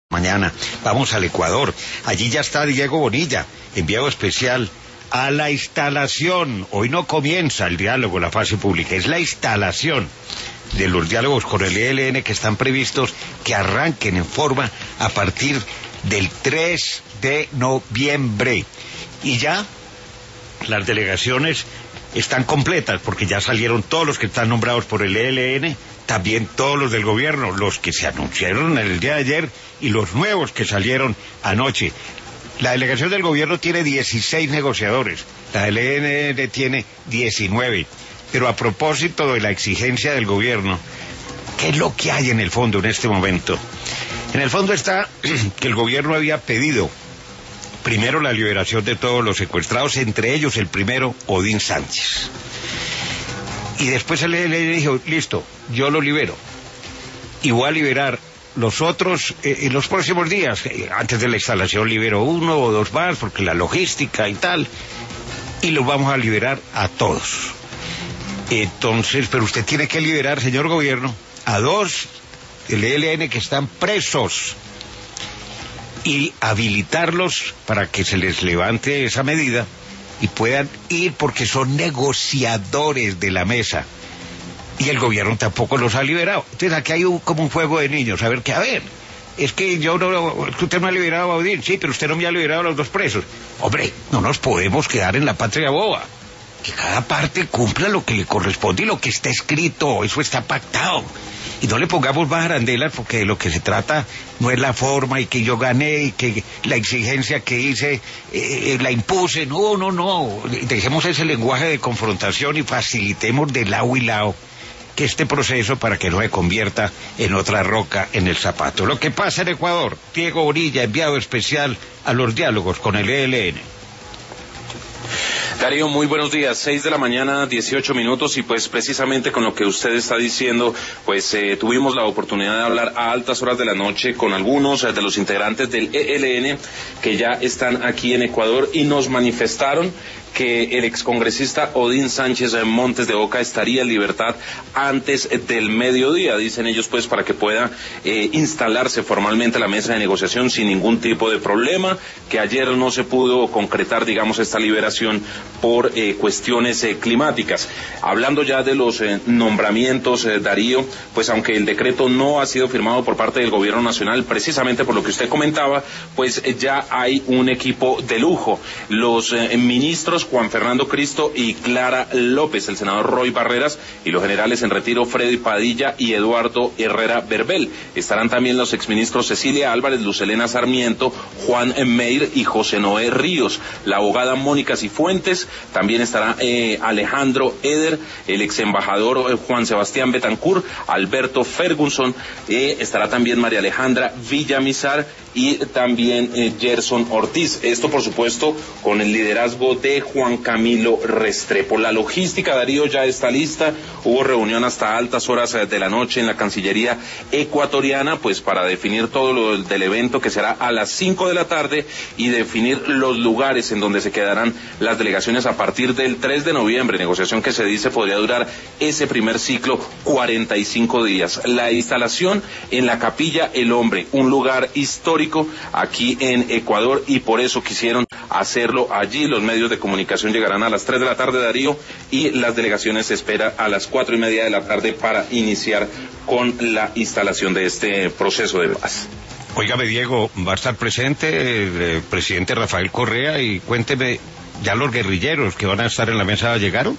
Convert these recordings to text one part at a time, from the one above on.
Mañana vamos al Ecuador. Allí ya está Diego Bonilla, enviado especial a la instalación. Hoy no comienza el diálogo, la fase pública, es la instalación de los diálogos con el ELN que están previstos que arranquen en forma a partir del 3 de noviembre. Y ya las delegaciones están completas porque ya salieron todos los que están nombrados por el ELN, también todos los del gobierno, los que se anunciaron el día de ayer y los nuevos que salieron anoche. La delegación del gobierno tiene 16 negociadores, la del ELN tiene 19. Pero a propósito de la exigencia del gobierno, ¿qué es lo que hay en el fondo en este momento? En el fondo está que el gobierno había pedido primero la liberación de todos los secuestrados, entre ellos el primero, Odín Sánchez. Y después el ELN dijo, listo, yo lo libero. Y voy a liberar los otros en los próximos días. Antes de la instalación libero uno o dos más, porque la logística y tal. Y los vamos a liberar a todos. Entonces, pero usted tiene que liberar, señor gobierno, a dos del ELN que están presos y habilitarlos para que se les levante esa medida y puedan ir porque son negociadores de la mesa. Y el gobierno tampoco los ha liberado. Entonces aquí hay como un juego de niños. A ver, es que usted no ha liberado a Odín. Sí, pero usted no me ha liberado a los dos presos. Hombre, no nos podemos quedar en la patria boba. Que cada parte cumpla lo que le corresponde y lo que está escrito, eso está pactado. Y no le pongamos más arandelas porque de lo que se trata no es la forma y que yo gané y que la exigencia que hice la impuse. No. Dejemos ese lenguaje de confrontación y facilitemos de lado y lado que este proceso para que no se convierta en otra roca en el zapato. Lo que pasa en Ecuador, Diego Bonilla, enviado especial a los diálogos con el ELN. Darío, muy buenos días, 6 de la mañana, 18 minutos, y pues precisamente con lo que usted está diciendo, pues tuvimos la oportunidad de hablar a altas horas de la noche con algunos de los integrantes del ELN que ya están aquí en Ecuador y nos manifestaron que el excongresista Odín Sánchez Montes de Oca estaría en libertad antes del mediodía, dicen ellos, pues para que pueda instalarse formalmente la mesa de negociación sin ningún tipo de problema, que ayer no se pudo concretar, digamos, esta liberación por cuestiones climáticas. Hablando ya de los nombramientos, Darío, pues aunque el decreto no ha sido firmado por parte del gobierno nacional, precisamente por lo que usted comentaba, pues ya hay un equipo de lujo. Los ministros Juan Fernando Cristo y Clara López, el senador Roy Barreras y los generales en retiro Freddy Padilla y Eduardo Herrera Berbel. Estarán también los exministros Cecilia Álvarez, Lucelena Sarmiento, Juan Meir y José Noé Ríos. La abogada Mónica Cifuentes, también estará Alejandro Eder, el ex embajador Juan Sebastián Betancourt, Alberto Ferguson, estará también María Alejandra Villamizar y también Gerson Ortiz. Esto, por supuesto, con el liderazgo de Juan Camilo Restrepo. La logística, Darío, ya está lista. Hubo reunión hasta altas horas de la noche en la Cancillería ecuatoriana, pues para definir todo lo del evento, que será a las 5 de la tarde, y definir los lugares en donde se quedarán las delegaciones a partir del 3 de noviembre, negociación que se dice podría durar ese primer ciclo 45 días. La instalación en la Capilla El Hombre, un lugar histórico aquí en Ecuador, y por eso quisieron hacerlo allí. Los medios de comunicación llegarán a las 3 de la tarde, Darío, y las delegaciones se espera a las 4:30 de la tarde para iniciar con la instalación de este proceso de paz. Óigame, Diego, va a estar presente el presidente Rafael Correa, y cuénteme, ¿ya los guerrilleros que van a estar en la mesa llegaron?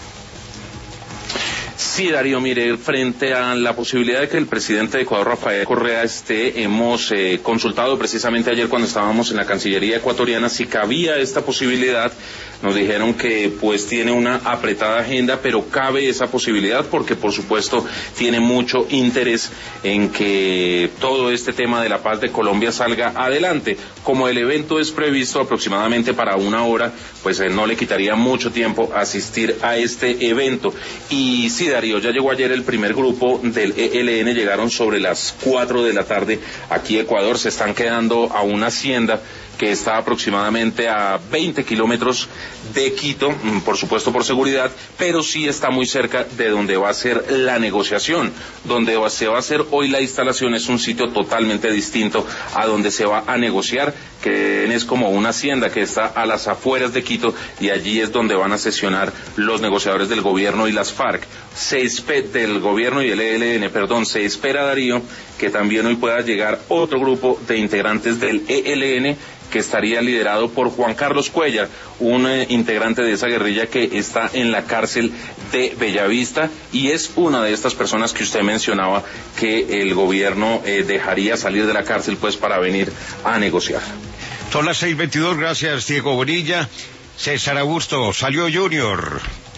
Sí, Darío, mire, frente a la posibilidad de que el presidente de Ecuador, Rafael Correa, hemos consultado precisamente ayer cuando estábamos en la Cancillería ecuatoriana si cabía esta posibilidad. Nos dijeron que pues tiene una apretada agenda, pero cabe esa posibilidad porque por supuesto tiene mucho interés en que todo este tema de la paz de Colombia salga adelante. Como el evento es previsto aproximadamente para 1 hora, pues no le quitaría mucho tiempo asistir a este evento. Y sí, Darío, ya llegó ayer el primer grupo del ELN, llegaron sobre las 4 de la tarde aquí a Ecuador, se están quedando a una hacienda que está aproximadamente a 20 kilómetros de Quito, por supuesto por seguridad, pero sí está muy cerca de donde va a ser la negociación. Donde se va a hacer hoy la instalación es un sitio totalmente distinto a donde se va a negociar, que es como una hacienda que está a las afueras de Quito, y allí es donde van a sesionar los negociadores del gobierno y las FARC. Del gobierno y el ELN, se espera, Darío, que también hoy pueda llegar otro grupo de integrantes del ELN, que estaría liderado por Juan Carlos Cuellar, un integrante de esa guerrilla que está en la cárcel de Bellavista, y es una de estas personas que usted mencionaba que el gobierno dejaría salir de la cárcel pues para venir a negociar. Son las 6:22, gracias Diego Bonilla. César Augusto, salió Junior.